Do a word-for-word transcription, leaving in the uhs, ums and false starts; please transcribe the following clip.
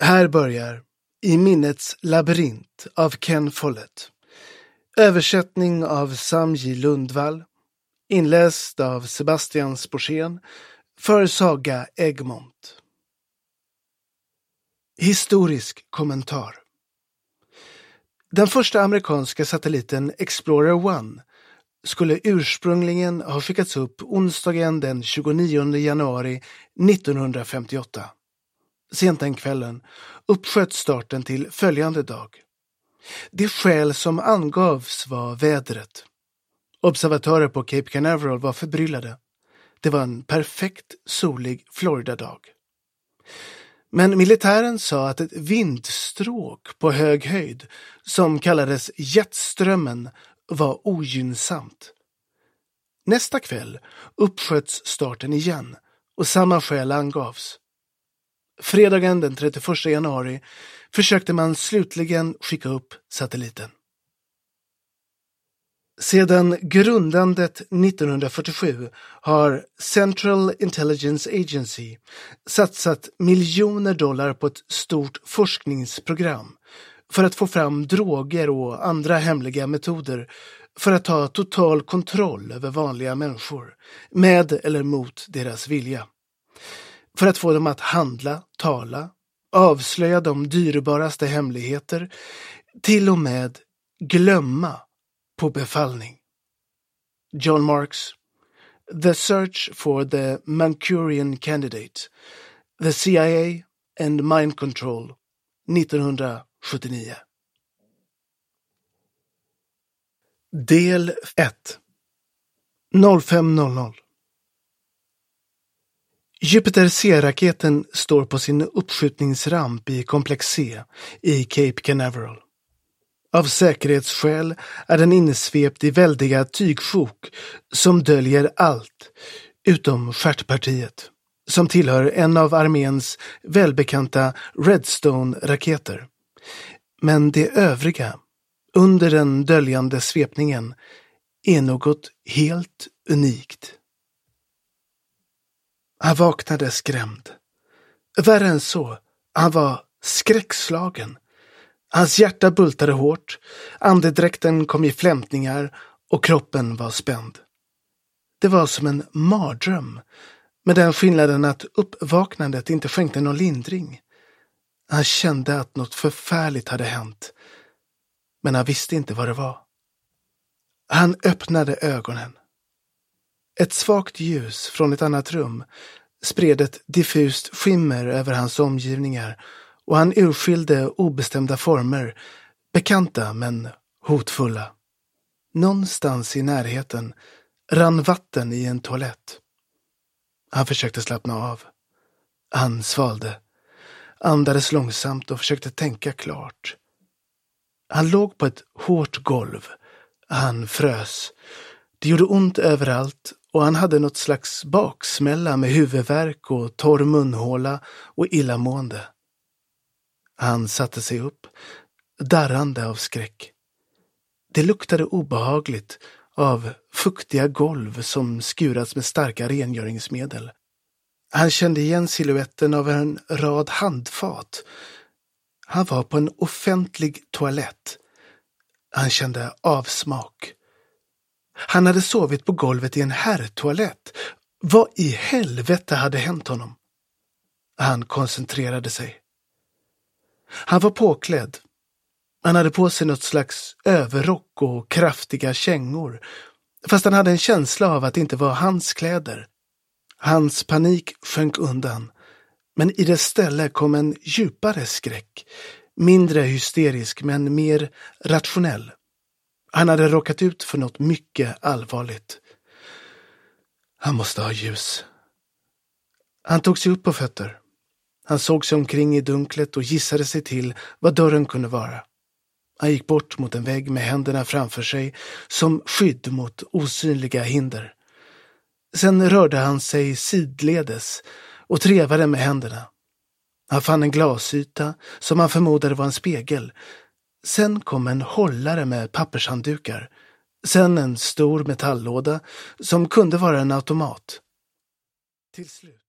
Här börjar I minnets labyrint av Ken Follett. Översättning av Sam J. Lundvall. Inläst av Sebastian Sporsén för Saga Egmont. Historisk kommentar. Den första amerikanska satelliten Explorer ett skulle ursprungligen ha skickats upp onsdagen den tjugonionde januari nittonhundrafemtioåtta. Sent den kvällen uppsköt starten till följande dag. Det skäl som angavs var vädret. Observatörer på Cape Canaveral var förbryllade. Det var en perfekt solig Florida-dag. Men militären sa att ett vindstråk på hög höjd, som kallades jetströmmen, var ogynnsamt. Nästa kväll uppsköts starten igen och samma skäl angavs. Fredagen den trettioförsta januari försökte man slutligen skicka upp satelliten. Sedan grundandet nittonhundrafyrtiosju har Central Intelligence Agency satsat miljoner dollar på ett stort forskningsprogram för att få fram droger och andra hemliga metoder för att ta total kontroll över vanliga människor, med eller mot deras vilja. För att få dem att handla, tala, avslöja de dyrbaraste hemligheter, till och med glömma på befallning. John Marks, The Search for the Manchurian Candidate, The C I A and Mind Control, nittonhundrasjuttionio. Del ett. fem noll noll. Jupiter C-raketen står på sin uppskjutningsramp i komplex C i Cape Canaveral. Av säkerhetsskäl är den insvept i väldiga tygsjok som döljer allt utom stjärtpartiet, som tillhör en av arméns välbekanta Redstone-raketer. Men det övriga, under den döljande svepningen, är något helt unikt. Han vaknade skrämd. Värre än så, han var skräckslagen. Hans hjärta bultade hårt, andedräkten kom i flämtningar och kroppen var spänd. Det var som en mardröm, med den skillnaden att uppvaknandet inte skänkte någon lindring. Han kände att något förfärligt hade hänt, men han visste inte vad det var. Han öppnade ögonen. Ett svagt ljus från ett annat rum spred ett diffust skimmer över hans omgivningar, och han urskilde obestämda former, bekanta men hotfulla. Någonstans i närheten rann vatten i en toalett. Han försökte slappna av. Han svalde, andades långsamt och försökte tänka klart. Han låg på ett hårt golv. Han frös. Det gjorde ont överallt och han hade något slags baksmälla med huvudvärk och torr munhåla och illamående. Han satte sig upp, darrande av skräck. Det luktade obehagligt av fuktiga golv som skurats med starka rengöringsmedel. Han kände igen siluetten av en rad handfat. Han var på en offentlig toalett. Han kände avsmak. Han hade sovit på golvet i en herrtoalett. Vad i helvete hade hänt honom? Han koncentrerade sig. Han var påklädd. Han hade på sig något slags överrock och kraftiga kängor, fast han hade en känsla av att det inte var hans kläder. Hans panik sjönk undan, men i dess ställe kom en djupare skräck, mindre hysterisk men mer rationell. Han hade råkat ut för något mycket allvarligt. Han måste ha ljus. Han tog sig upp på fötter. Han såg sig omkring i dunklet och gissade sig till vad dörren kunde vara. Han gick bort mot en vägg med händerna framför sig som skydd mot osynliga hinder. Sen rörde han sig sidledes och trevade med händerna. Han fann en glasyta som han förmodade var en spegel. Sen kom en hållare med pappershanddukar. Sen en stor metalllåda som kunde vara en automat. Till slut